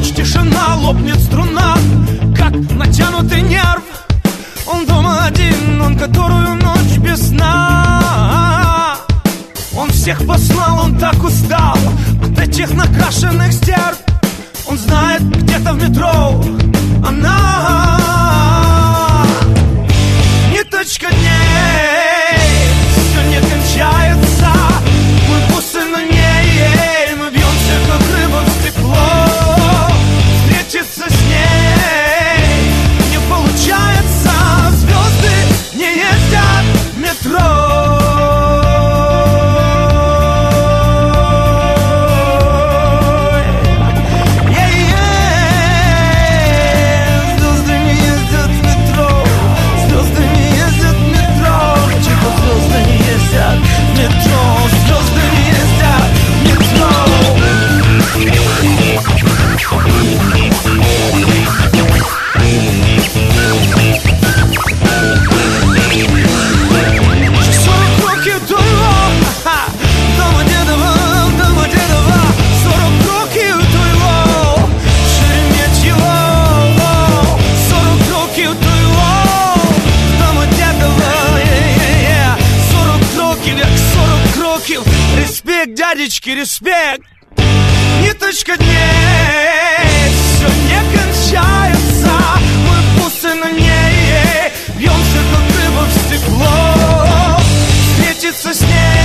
ночь, тишина, лопнет струна, как натянутый нерв. Он дома один, он которую ночь без сна. Он всех послал, он так устал от этих накрашенных стерв. Он знает, где-то в метро она. Ниточка дней, все не кончается. Мы бусы на ней, мы бьемся, как рыба в стекло. Встретиться с ней не получается. Звезды не ездят в метро. Респект, дядечки, респект. Ниточка дней, все не кончается. Мы бусы на ней, бьемся, как рыба в стекло. Встретиться с ней